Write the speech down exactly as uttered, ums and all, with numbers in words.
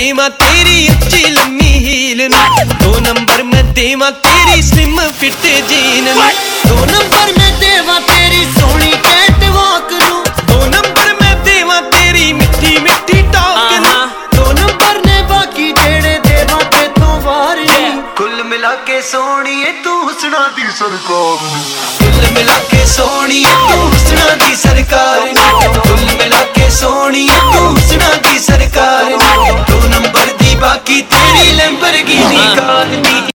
देवा तेरी अच्छी लम्मी हील नू, दो नंबर मैं देवा तेरी स्लिम फिट जीन नू, दो नंबर मैं देवा तेरी सोहनी कैट वॉक नू, दो नंबर मैं देवा तेरी मिठी मिठी टॉक नू, दो नंबर ने बाकी जेड़े देवा तेथों वार नहीं। कुल मिला के सोहणीए तू हुस्ना दी सरकार, कुल मिला के सोहणीए तू हुस्ना दी सरकार।